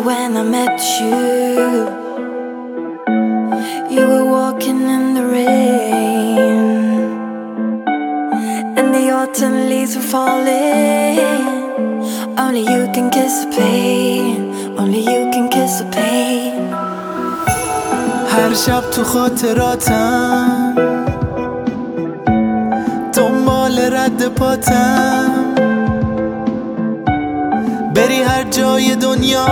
when I met you. You were walking in the rain, and the autumn leaves were falling. Only you can kiss the pain. Only you can kiss the pain. هر شب تو خاطراتم دنبال رد پاتم، بری هر جای دنیا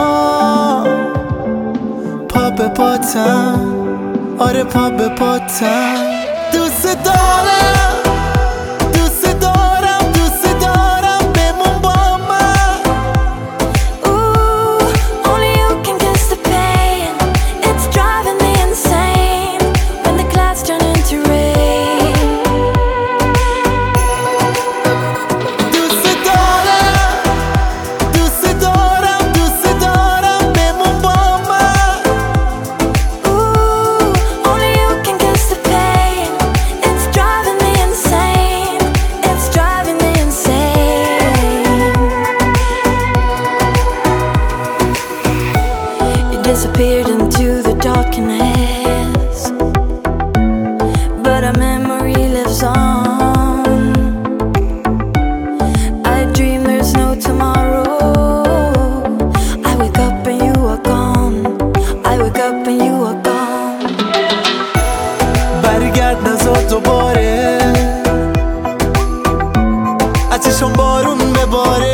پا به پاتم، آره پا به پاتم. دوست دارم دوست دارم دوست دارم بمون با من. Ooh, only you can kiss the pain. It's driving me insane when the clouds turn into rain. دوست دارم دوست دارم دوست دارم بمون با من. Ooh, only you can kiss the pain. It's driving me insane. It's driving me insane. You disappeared into the darkness, but our memory lives on. I dream there's no tomorrow. I wake up and you are gone. I wake up and you are gone. برگرد نزار دوباره، از چشم بارون بباره.